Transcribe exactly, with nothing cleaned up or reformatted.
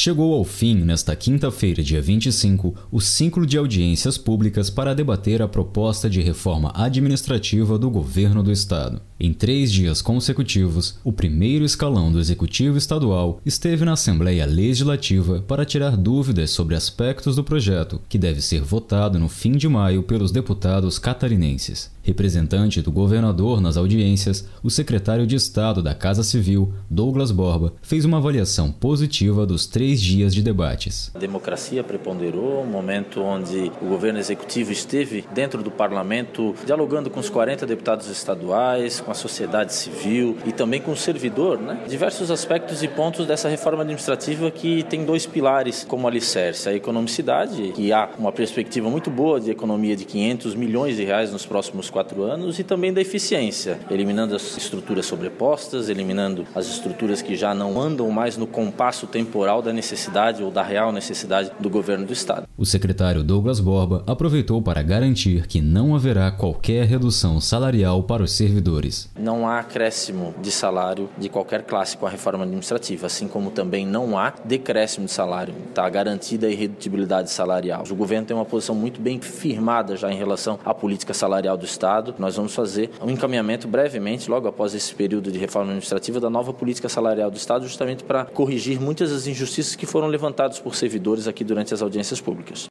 Chegou ao fim, nesta quinta-feira, dia vinte e cinco, o ciclo de audiências públicas para debater a proposta de reforma administrativa do governo do estado. Em três dias consecutivos, o primeiro escalão do Executivo Estadual esteve na Assembleia Legislativa para tirar dúvidas sobre aspectos do projeto, que deve ser votado no fim de maio pelos deputados catarinenses. Representante do governador nas audiências, o secretário de Estado da Casa Civil, Douglas Borba, fez uma avaliação positiva dos três dias de debates. A democracia preponderou, um momento onde o governo executivo esteve dentro do parlamento, dialogando com os quarenta deputados estaduais, com a sociedade civil e também com o servidor, né? Diversos aspectos e pontos dessa reforma administrativa que tem dois pilares como alicerce: a economicidade, que há uma perspectiva muito boa de economia de quinhentos milhões de reais nos próximos quatro anos, e também da eficiência, eliminando as estruturas sobrepostas, eliminando as estruturas que já não andam mais no compasso temporal da necessidade ou da real necessidade do governo do estado. O secretário Douglas Borba aproveitou para garantir que não haverá qualquer redução salarial para os servidores. Não há acréscimo de salário de qualquer classe com a reforma administrativa, assim como também não há decréscimo de salário. Está garantida a irredutibilidade salarial. O governo tem uma posição muito bem firmada já em relação à política salarial do estado. Nós vamos fazer um encaminhamento brevemente, logo após esse período de reforma administrativa, da nova política salarial do estado, justamente para corrigir muitas das injustiças que foram levantadas por servidores aqui durante as audiências públicas.